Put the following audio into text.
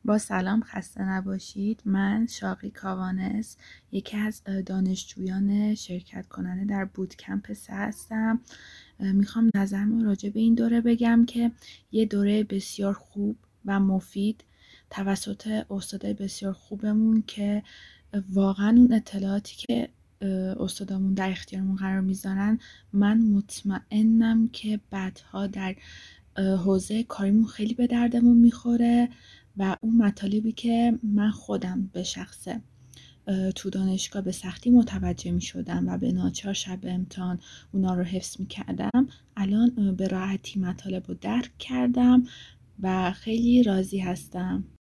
با سلام، خسته نباشید. من شاقی کاوانس، یکی از دانشجویان شرکت کننده در بوتکمپ 3 هستم. میخوام نظرمو راجع به این دوره بگم که یه دوره بسیار خوب و مفید توسط استادای بسیار خوبمون که واقعا اون اطلاعاتی که استادامون در اختیارمون قرار میذارن، من مطمئنم که بعدها در حوزه کاریمون خیلی به دردمون میخوره و اون مطالبی که من خودم به شخصه تو دانشگاه به سختی متوجه می شدم و به ناچار شب امتحان اونا رو حفظ می کردم، الان به راحتی مطالب رو درک کردم و خیلی راضی هستم.